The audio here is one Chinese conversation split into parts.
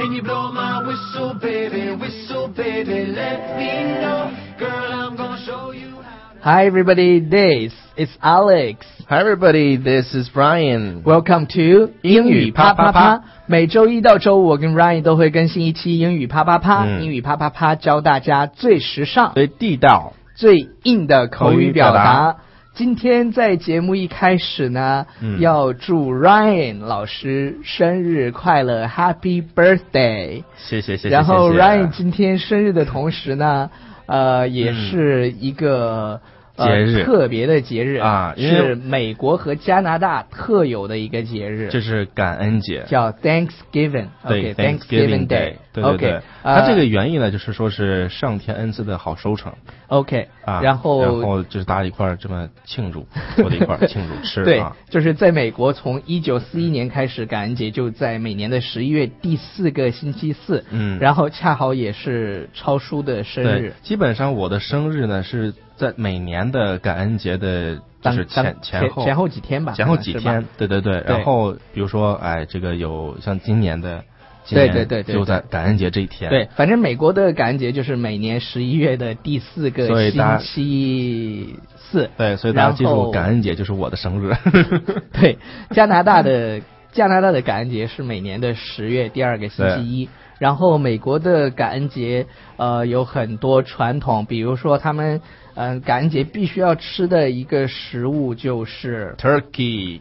Can you blow my whistle, baby, let me know. Girl, I'm gonna show you how to... Hi everybody, this is Alex. Hi everybody, this is Brian. Welcome to 英语啪啪啪。 每周一到周五，我跟 Ryan 都会更新一期英语啪啪啪。英语啪啪啪教大家最时尚、 最地道、 最硬的口语表达。今天在节目一开始呢，要祝 Ryan 老师生日快乐 ，Happy Birthday！ 谢谢。 然后 Ryan 今天生日的同时呢，也是一个节日， 特别的节日啊， 是美国和加拿大特有的一个节日， 这是感恩节， 叫 Thanksgiving。 对 ，Thanksgiving Day。 对。它这个原意呢，就是说是上天恩赐的好收成。 OK， 然后就是大家一块儿这么庆祝，坐在一块儿庆祝吃。 对，就是在美国，从1941年开始，感恩节就在每年的11月第4个星期四。然后恰好也是超叔的生日。 对，基本上我的生日呢是在每年的感恩节的，就是前后几天吧。 前后几天，对。然后比如说，这个有像今年对， 就在感恩节这一天。 对，反正美国的感恩节就是每年11月的第4个星期四。 对，所以大家记住，感恩节就是我的生日。 对，加拿大的感恩节是每年的10月第2个星期一。然后美国的感恩节有很多传统，比如说他们感恩节必须要吃的一个食物就是 turkey。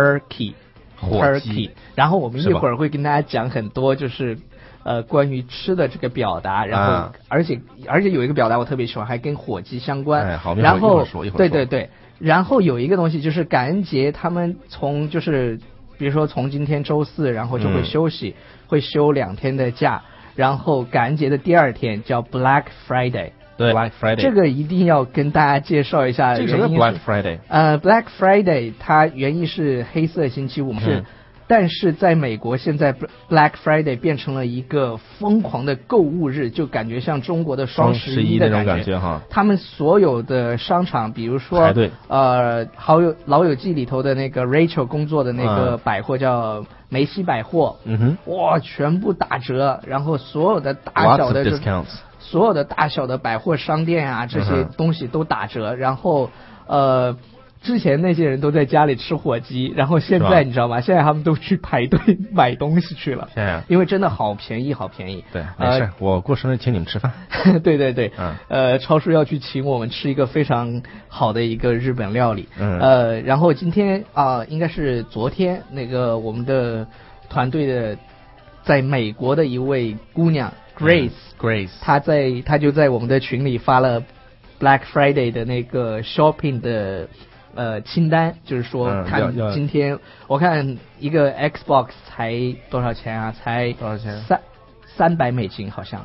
然后我们一会儿会跟大家讲很多就是关于吃的这个表达，然后而且有一个表达我特别喜欢，还跟火鸡相关。 好， 然后一会儿说。 对，然后有一个东西就是感恩节，他们比如说从今天周四，然后就会休息，会休2天的假，然后感恩节的第2天叫 Black Friday。 对 ，Black Friday 这个一定要跟大家介绍一下。 这个什么 Black Friday？ Black Friday 它原意是黑色星期五，但是在美国现在 Black Friday 变成了一个疯狂的购物日，就感觉像中国的双11的那种感觉哈。他们所有的商场，比如说排队， 老友记里头的那个 Rachel 工作的那个百货叫梅西百货，哇，全部打折，然后所有的大小的 discounts。 所有的大小的百货商店啊，这些东西都打折。然后之前那些人都在家里吃火鸡，然后现在你知道吗？现在他们都去排队买东西去了。因为真的好便宜。 对，没事，我过生日请你们吃饭。 对。超叔要去请我们吃一个非常好的一个日本料理。然后今天应该是昨天那个我们的团队的在美国的一位姑娘。Grace， 她就在我们的群里发了 Black Friday 的那个 shopping 的清单，就是说看今天我看一个 Xbox 才多少钱啊？才多少钱 ？$300好像。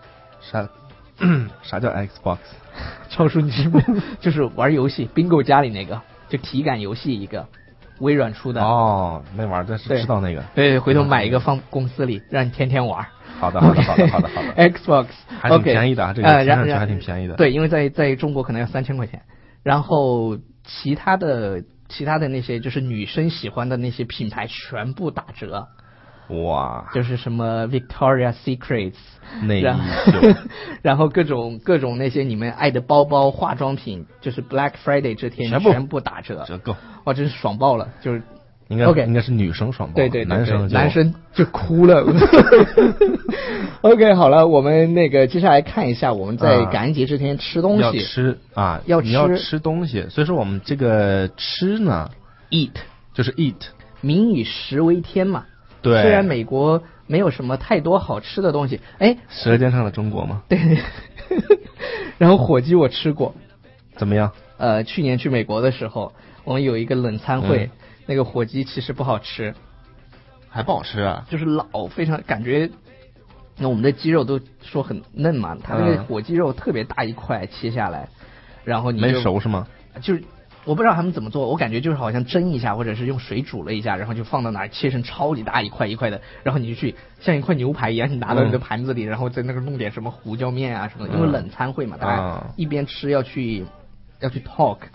啥叫 Xbox？ 超叔你是就是玩游戏 Bingo 家里那个，就体感游戏一个。微软出的那玩意儿是知道那个。 对，回头买一个放公司里，让你天天玩。 好的。 Xbox 还挺便宜的，这个听上去还挺便宜的。 对，因为在中国可能要3000块钱。然后其他的那些就是女生喜欢的那些品牌全部打折。 哇！ 就是什么 Victoria's Secrets 内衣然后各种那些你们爱的包包、化妆品，就是 Black Friday 这天全部打折， 折扣。 哇，真是爽爆了！就是应该是女生爽爆， 对， 男生就哭了。OK， 好了，我们接下来看一下我们在感恩节这天吃东西。 你要吃东西，所以说我们这个吃呢 ，eat 就是 eat， 民以食为天嘛。 对， 虽然美国没有什么太多好吃的东西， 舌尖上的中国吗？ 对。然后火鸡我吃过， 怎么样？ 去年去美国的时候，我们有一个冷餐会，那个火鸡其实不好吃。 还不好吃啊？ 就是非常感觉，那我们的鸡肉都说很嫩嘛，它那个火鸡肉特别大一块切下来，然后你没熟是吗？ 就是我不知道他们怎么做，我感觉就是好像蒸一下，或者是用水煮了一下，然后就放到哪儿切成超级大一块一块的，然后你就去像一块牛排一样，你拿到你的盘子里，然后在那个弄点什么胡椒面啊什么的，因为冷餐会嘛，大家一边吃要去 talk，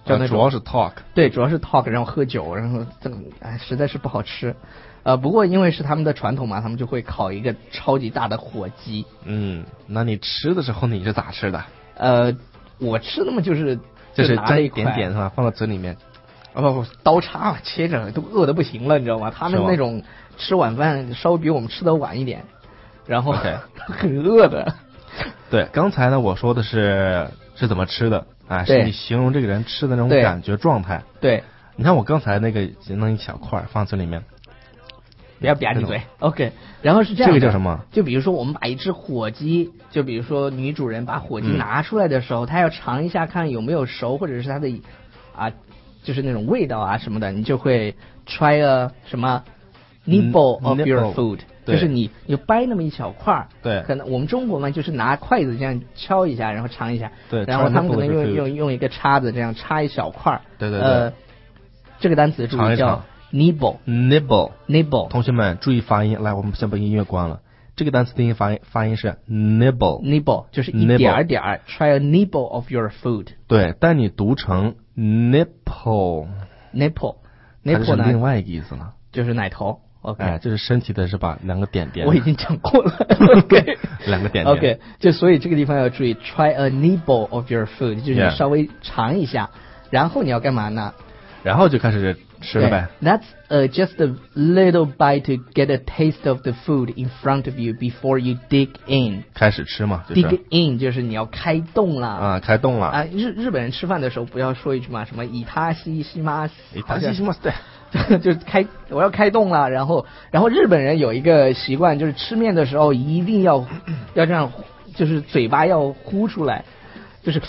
就那种主要是 talk。 对，主要是 talk， 然后喝酒，然后这实在是不好吃。不过因为是他们的传统嘛，他们就会烤一个超级大的火鸡。 那你吃的时候你是咋吃的？ 我吃的嘛就是沾一点点是吧，放到嘴里面。 不，刀叉切着，都饿得不行了，你知道吗？他们那种吃晚饭稍微比我们吃的晚一点，然后很饿的。 对，刚才呢我说的是怎么吃的啊？是你形容这个人吃的那种感觉状态。 对， 你看我刚才那个弄一小块放嘴里面， 不要吧唧嘴。OK， 然后是这样的。 这个叫什么？ 就比如说我们把一只火鸡，就比如说女主人把火鸡拿出来的时候，她要尝一下看有没有熟，或者是它的就是那种味道啊什么的，你就会 try a 什么 nibble of your food， 就是你掰那么一小块。 对， 可能我们中国嘛，就是拿筷子这样敲一下，然后尝一下。 对， 然后他们可能用一个叉子这样插一小块。 对。 这个单词注意叫 nibble。 同学们注意发音，来，我们先把音乐关了。这个单词的发音是 nibble， 就是一点点 try a nibble of your food。 对，但你读成 nipple 呢，是另外一个意思了， 就是奶头。OK， 就是身体的是吧？两个点点。 我已经讲过了。OK， 两个点点。 OK， 就所以这个地方要注意 try a nibble of your food， 就是你稍微尝一下，然后你要干嘛呢？ 然后就开始吃了呗。 That's just a little bite to get a taste of the food in front of you before you dig in。 开始吃嘛，就是 dig in 就是你要开动了啊，开动了啊。日本人吃饭的时候不要说一句嘛，什么以他西西吗？对，就是我要开动了。然后日本人有一个习惯，就是吃面的时候一定要这样，就是嘴巴要呼出来，就是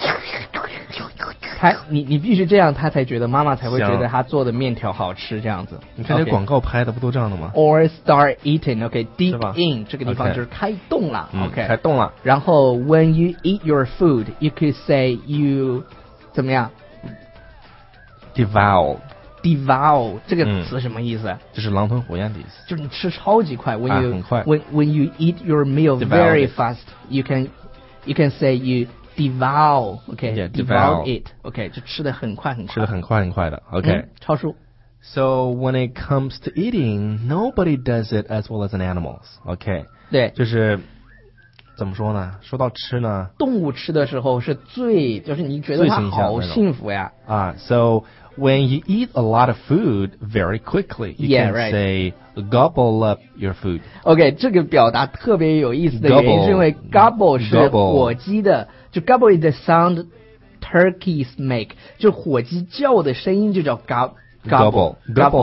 你必须这样，他才觉得妈妈才会觉得他做的面条好吃，这样子。 你看这广告拍的不都这样的吗 ？Or start eating， OK，dig in 这个地方就是开动了 ，OK， 开动了。 然后 when you eat your food，you could say you 怎么样 ？Devour 这个词什么意思？ 就是狼吞虎咽的意思。 就是你吃超级快。 很快。 When you eat your meal very fast，you can say you devour it OK 就吃得很快的 OK 超叔。 So when it comes to eating, nobody does it as well as an animals. OK 对， 就是怎么说呢？说到吃呢， 动物吃的时候是就是你觉得它好幸福呀 So when you eat a lot of food very quickly, you can say gobble up your food. OK 这个表达特别有意思的原因是因为 gobble 是火鸡的，就 gobble is the sound turkeys make， 就火鸡叫的声音就叫 gobble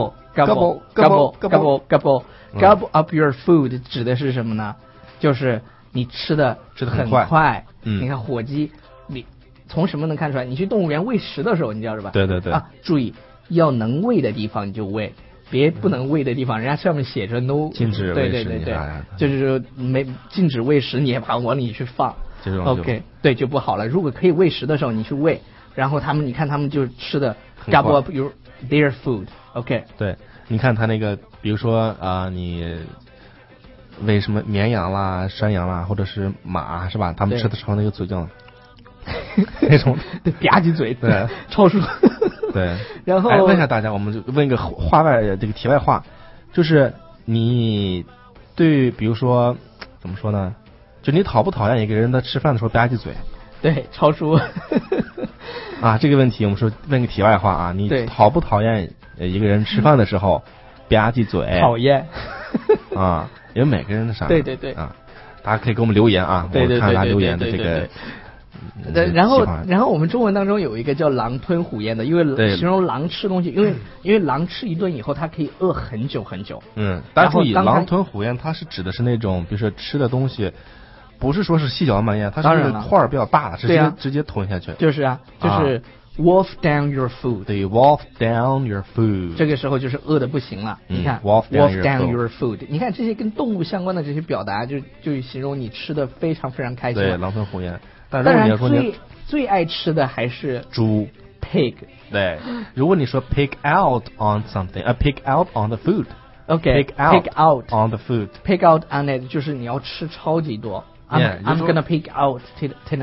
up your food 指的是什么呢？就是你吃的很快。你看火鸡，你从什么能看出来？你去动物园喂食的时候，你知道是吧？ 对注意要能喂的地方你就喂，别不能喂的地方，人家上面写着 no 禁止喂食。 对，就是说禁止喂食，你也把往里去放。OK 对就不好了。如果可以喂食的时候你去喂，然后你看他们就吃的 gobble up their food。OK 对，你看他那个，比如说你喂什么绵羊啦、山羊啦，或者是马是吧？他们吃的时候那个嘴叫那种对吧唧嘴， 对超叔。 对， 然后问一下大家，我们就问一个这个题外话，就是你对比如说怎么说呢？就你讨不讨厌一个人在吃饭的时候吧唧嘴？ 对，超叔。 这个问题我们说问个题外话啊，你讨不讨厌一个人吃饭的时候吧唧嘴？ 讨厌。 因为每个人的啥？ 对大家可以给我们留言啊， 对， 看大家留言的这个。 然后我们中文当中有一个叫狼吞虎咽的，因为形容狼吃东西，因为狼吃一顿以后它可以饿很久很久。 大家注意，狼吞虎咽它是指的是那种，比如说吃的东西不是说是细嚼慢咽，它是那个块儿比较大的，直接吞下去。 就是wolf down your food。 对 ，wolf down your food。 这个时候就是饿得不行了。你看 wolf down your food。你看这些跟动物相关的这些表达，就形容你吃的非常非常开心。 对，狼吞虎咽。 当然最爱吃的还是猪 pig。 对，如果你说 pig out on something，pig out on the food。OK， pig out on the food。 pig out on it 就是你要吃超级多。I'm gonna pig out tonight。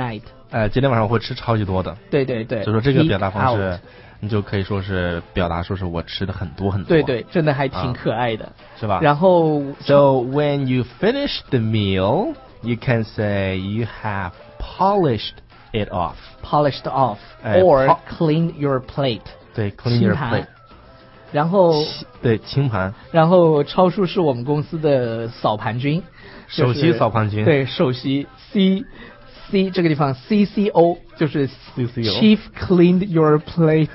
今天晚上我会吃超级多的。 对对对， 就说这个表达方式，你就可以说是表达说是我吃的很多很多。 对对，真的还挺可爱的， 是吧？ 然后 So when you finish the meal, you can say you have polished it off. Polished off or clean your plate. 对 ，clean your plate。 然后对清盘。然后超叔是我们公司的扫盘君， 首席扫盘君。 对，首席 C 这个地方 CCO 就是 Chief Clean Your Plate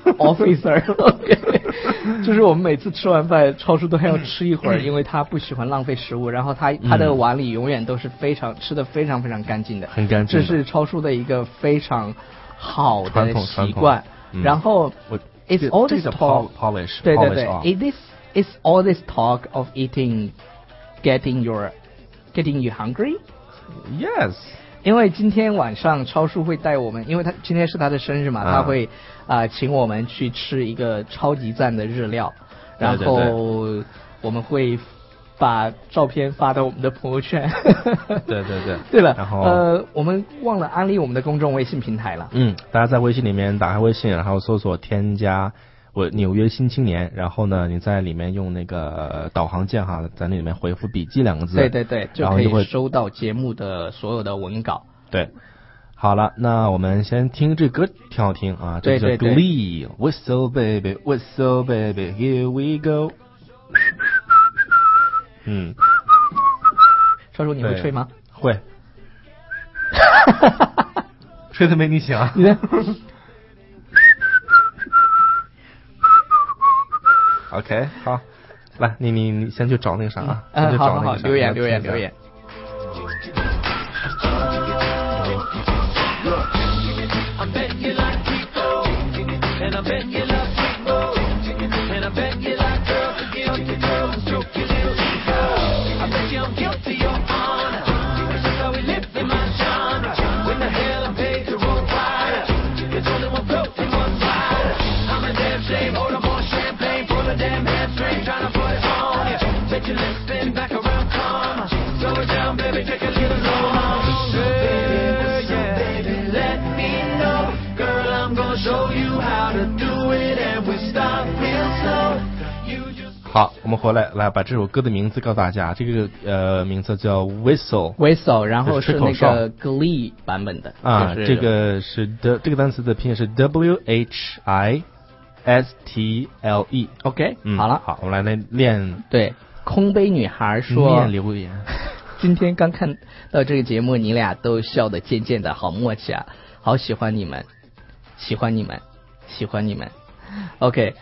Officer。就是我们每次吃完饭，超叔都还要吃一会儿，因为他不喜欢浪费食物，然后他的碗里永远都是吃的非常非常干净的， 很干净。 这是超叔的一个非常好的习惯。然后It's all this talk. Polish. 对对对 It's all this talk of eating, getting you hungry? Yes. 因为今天晚上超叔会带我们，因为他今天是他的生日嘛，他会请我们去吃一个超级赞的日料，然后我们会把照片发到我们的朋友圈。 对对对。 对了， 然后我们忘了安利我们的公众微信平台了。 大家在微信里面打开微信，然后搜索添加我纽约新青年，然后呢你在里面用那个导航键哈，在那里面回复笔记2个字。 对对对，就可以收到节目的所有的文稿。 对。好了，那我们先听这歌，挺好听啊，这叫 Glee Whistle Baby Whistle Baby Here We Go。 超叔你会吹吗？ 会。吹的没你响。 你呢 ？OK， 好，来，你先去找那个啥啊。 好，留言。 好，我们回来把这首歌的名字告诉大家，这个名字叫 Whistle， 然后是那个 Glee 版本的啊，这个是这个单词的拼音是 WHISTLE。 OK， 好了， 好，我们来练。 对，空杯女孩说念留言。 今天刚看到这个节目，你俩都笑得渐渐的，好默契啊，好喜欢你们。OK，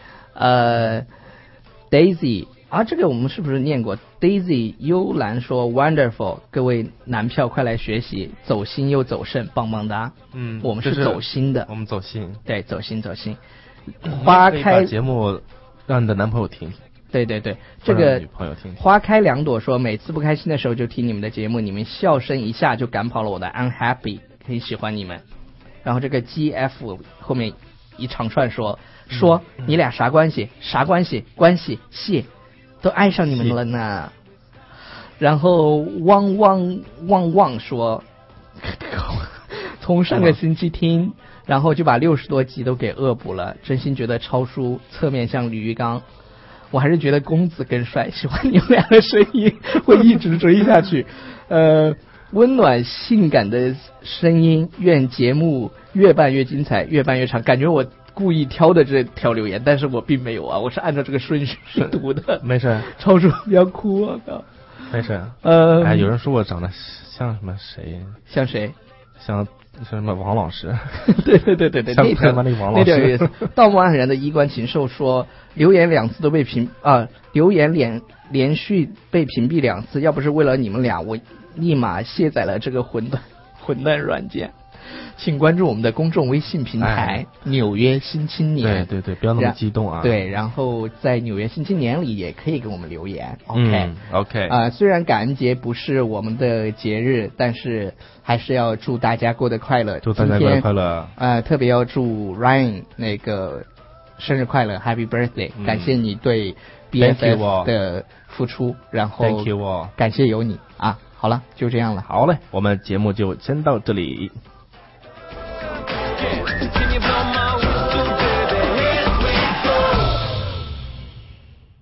Daisy 啊，这个我们是不是念过 ？Daisy 幽兰说 Wonderful， 各位男票快来学习，走心又走肾，棒棒哒。我们是走心的， 我们走心， 对，走心。花开节目让你的男朋友听。 对，这个女朋友听。 花开两朵说，每次不开心的时候就听你们的节目，你们笑声一下就赶跑了我的 unhappy， 很喜欢你们。然后这个 GF 后面一长串说你俩啥关系？关系谢，都爱上你们了呢。然后汪说，从上个星期听，然后就把60多集都给恶补了，真心觉得超叔侧面像吕玉刚，我还是觉得公子更帅，喜欢你们俩的声音，会一直追下去。温暖性感的声音，愿节目越办越精彩，越办越长。感觉我故意挑的这条留言，但是我并没有啊，我是按照这个顺序读的。 没事， 超叔不要哭，我靠。 没事。有人说我长得像什么谁？ 像谁？ 像什么王老师？ 对， 像台湾那个王老师。 盗墓案人的衣冠禽兽说，留言2次都被留言连续被屏蔽2次，要不是为了你们俩，我立马卸载了这个混蛋软件。请关注我们的公众微信平台纽约新青年。 对，不要那么激动啊。 对，然后在纽约新青年里也可以给我们留言。 OK。 虽然感恩节不是我们的节日，但是还是要祝大家过得快乐。 祝大家过得快乐。 特别要祝 Ryan 那个生日快乐 ，Happy Birthday！感谢你对 BFF 的付出，然后 Thank you all， 感谢有你啊。好了，就这样了。 好嘞，我们节目就先到这里。